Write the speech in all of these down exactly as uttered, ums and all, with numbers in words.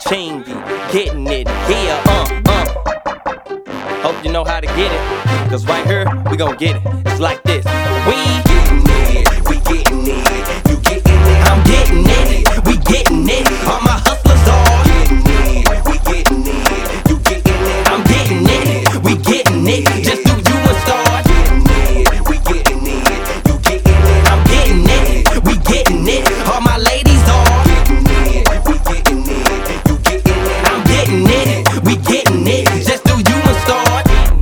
Ching be getting it here, uh, uh. Hope you know how to get it, cause right here, we gon' get it. It's like this. We getting it, we getting it, you getting it, I'm getting it, we getting it. All my hustlers are getting it, we getting it, you getting it, I'm getting it, we getting it. Just do you a start. getting it, we getting it, you getting it, I'm getting it, we getting it. All my ladies are getting it, we getting it, you getting it, I'm getting it, we getting it. Just do you a start.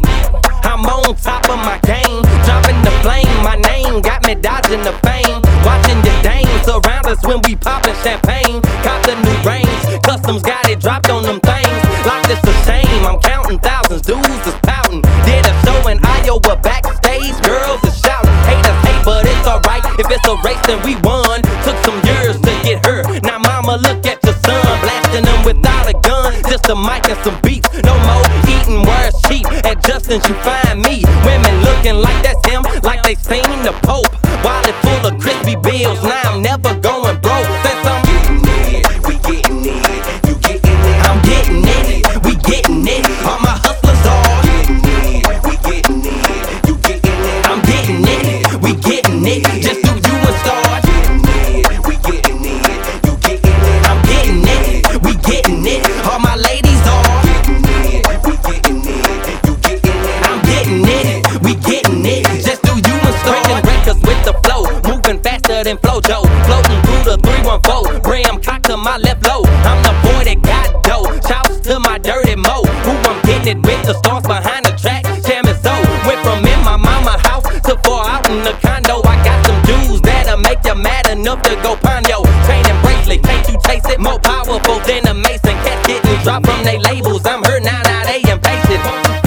I'm on top of my game, dropping the flame. My name got me dodging the fame. Watching the dames around us when we poppin' champagne. Cop the new range, customs got it dropped on them things. Like this a shame, I'm counting thousands, dudes is pouting. Did a show in Iowa backstage, girls is shouting. Haters hate, but it's alright, if it's a race then we won. Took some years to get her, now mama look at your son. Blasting them without a gun, just a mic and some beats. No more eating where it's cheap, at Justin's you find me. Women looking like that's him, like they seen the Pope. Wallet full of crispy bills, now I'm never going broke. Say something. getting it, we getting it, you getting it, I'm getting it, we getting it. All my hustlers are getting it, we getting it, you getting it, I'm getting it, we getting it. Just do you a start. getting it, we getting it, you getting it, I'm getting it, we getting it. All my ladies are getting it, we getting it, you getting it, I'm getting it, we getting it. Just do you a start. Breaking records with the flow, moving faster than Flojo. Floating through the three one four, Bram cock to my left low. I'm the boy that got dough. Shouts to my dirty mo, who I'm getting it with. The stars behind the track, Jam is so. Went from in my mama house to far out in the condo. I got some dudes that'll make you mad enough to go ponyo. Chain and bracelet, can't you taste it? More powerful than a mason. Cats getting dropped from they labels. I'm her now, now they impatient.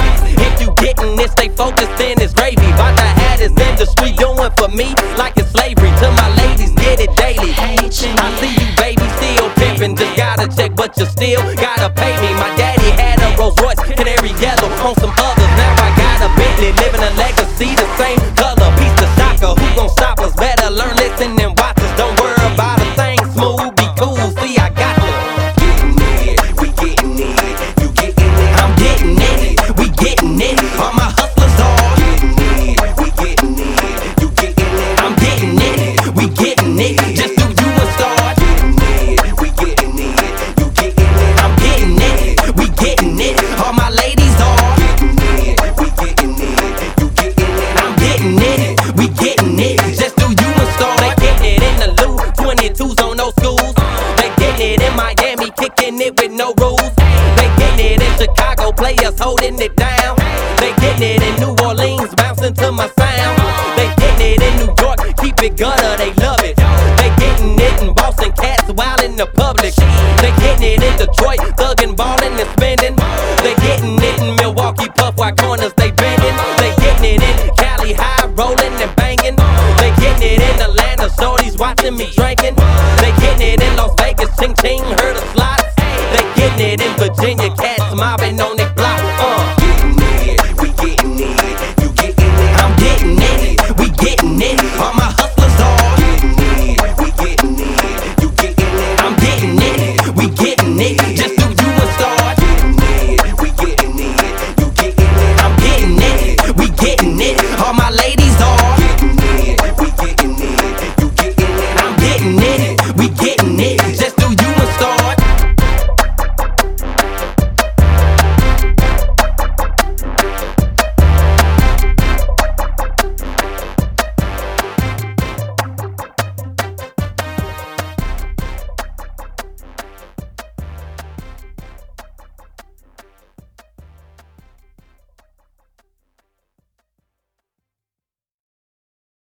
If you getting this, stay focused, then it's gravy. Bout to have this industry doing for me like it's slavery. To my ladies, get it daily. I see you, baby, still pimping. Just gotta check, but you still gotta pay me. My daddy had a Rolls Royce, canary yellow on some others. Now I got a Bentley, living a legacy, the same color. Piece of shocker, who gon' stop us? Better learn, listen, and watch us. Don't worry about a thing, smooth, be cool. See, I got you. getting it, we getting it, you getting it, I'm getting it, we getting it. All my hustlers are getting it, we getting it, you getting it, I'm getting it, we getting it. Just do you a start. getting it, we getting it, you getting it, I'm getting it, we getting it. All my ladies are getting it, we getting it, you getting it, I'm getting it, we getting it. Just do you a start. They getting it in the Lou, twenty-twos on those schools. They getting it in Miami, kicking it with no rules. They getting it in Chicago, players holding it down. They getting it in New Orleans, bouncing to my sound. They getting it in New York, keep it gutter, they love it. They getting it in Boston, cats wild in the public. They getting it in Detroit, thuggin', ballin' and spending. They getting it in Milwaukee, puff white corners, they bending. They getting it in Cali, high rollin' and banging. They getting it in Atlanta, shorties watching me drinking. They getting it in Las Vegas, ching ching, heard the slots. They getting it in Virginia, cats mobbing on